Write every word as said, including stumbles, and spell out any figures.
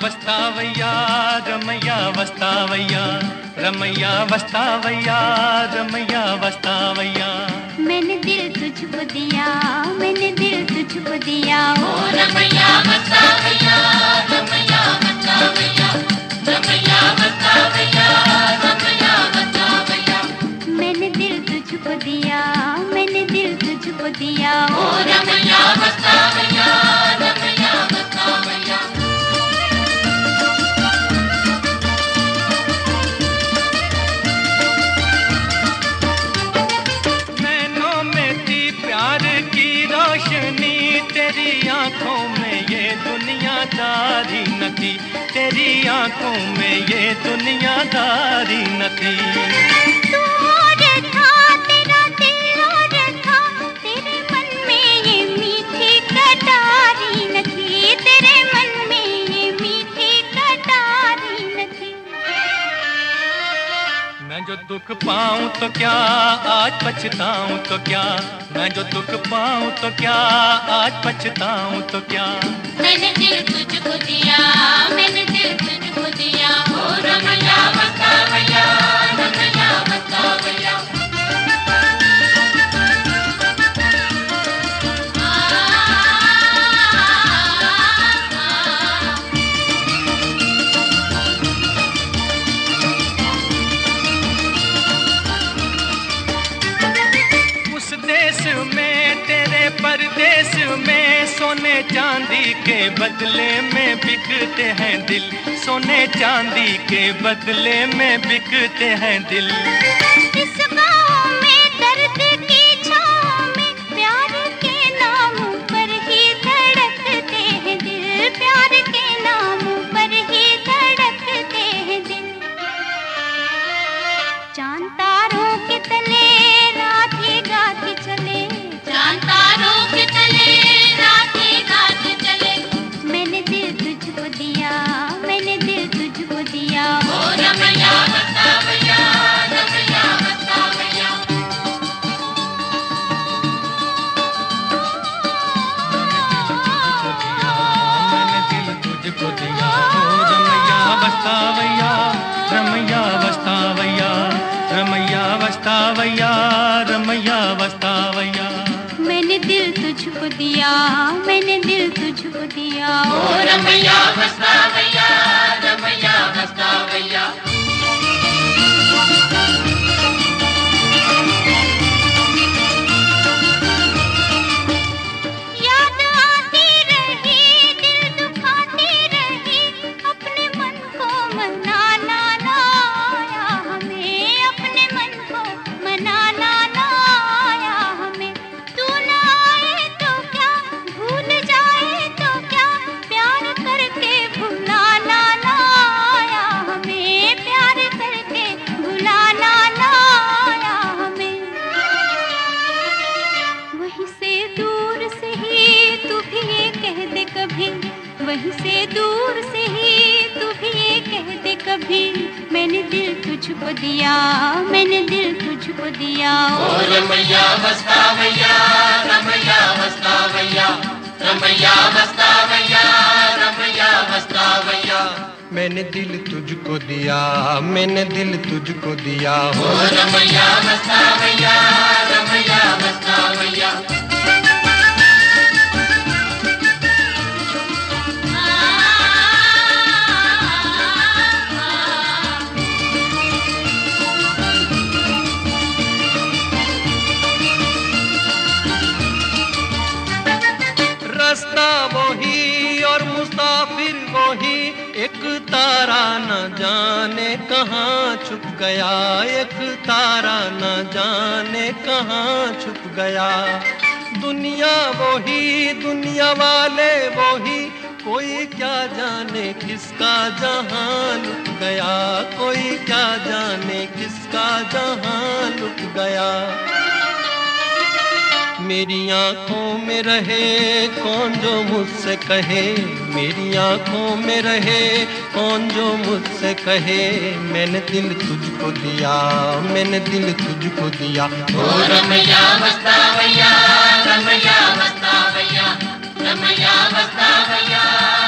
వస్తావయ్యా రమయ్య వస్తావయ్యా రమయ్య వస్తావయ్యా రమయ్య వస్తావయ్యా मैंने दिल तुझको दिया मैंने दिल तुझको दिया ओ रमैया वस्तावैया रमैया वस्तावैया रमैया वस्तावैया रमैया वस्तावैया मैंने दिल तुझको दिया मैंने दिल तुझको दिया ओ रमैया वस्तावैया रमैया वस्तावैया तेरी आंखों में ये दुनियादारी न थी तेरी आंखों में ये दुनियादारी न थी तू और था तेरा दिल और था तेरे मन में ये मीठी कटारी न थी तेरे मन में ये मीठी कटारी न थी मैं जो दुख पाऊं तो क्या आज पछताऊं तो क्या मैं जो दुख पाऊं तो क्या आज पछताऊं तो क्या मैंने दिल तुझको दिया मैंने दिल तुझको दिया ओ रमैया वस्तावैया रमैया वस्तावैया परदेश में सोने चांदी के बदले में बिकते हैं दिल सोने चांदी के बदले में बिकते हैं दिल इस गाँव में दर्द की छाँव में प्यार के नाम पर ही धड़कते हैं दिल प्यार के नाम पर ही धड़कते हैं दिल चांद तारों के तले रात ही गाती चले चांद तारों के तले रात ही गाती चले मैंने दिल तुझको दिया मैंने दिल तुझको दिया ओ रमैया वस्तावैया रमैया वस्तावैया मैंने दिल तुझको दिया ओ रमैया वस्तावैया रमैया वस्तावैया रमैया वस्तावैया रमैया वस्तावैया मैंने दिल तुझको दिया मैंने दिल तुझको दिया ओ रमैया वस्तावैया रमैया वस्तावैया याद आती रही दिल दुखाती रही अपने मन को मनाना ना आया हमें अपने मन को मनाना ना आया हमें तू ना आए तो क्या भूल जाए तो क्या प्यार करके भुलाना ना आया हमें प्यार करके भुलाना ना आया हमें वहीं से दूर से ही तू भी ये कह दे कभी वहीं से दूर से ही तू भी ये कह दे कभी मैंने दिल तुझको दिया मैंने दिल तुझको दिया ओ रमैया वस्तावैया रमैया वस्तावैया रमैया वस्तावैया रमैया वस्तावैया मैंने दिल तुझको दिया मैंने दिल तुझको दिया ओ रमैया वस्तावैया रमैया वस्तावैया रास्ता वही और मुसाफिर वही एक तारा न जाने कहाँ छुप गया एक तारा न जाने कहाँ छुप गया दुनिया वही दुनिया वाले वही कोई क्या जाने किसका जहां लुट गया कोई क्या जाने किसका जहां लुट गया मेरी आँखों में रहे कौन जो मुझसे कहे मेरी आँखों में रहे कौन जो मुझसे कहे मैंने दिल तुझको दिया मैंने दिल तुझको दिया ओ रमैया वस्तावैया रमैया वस्तावैया रमैया वस्तावैया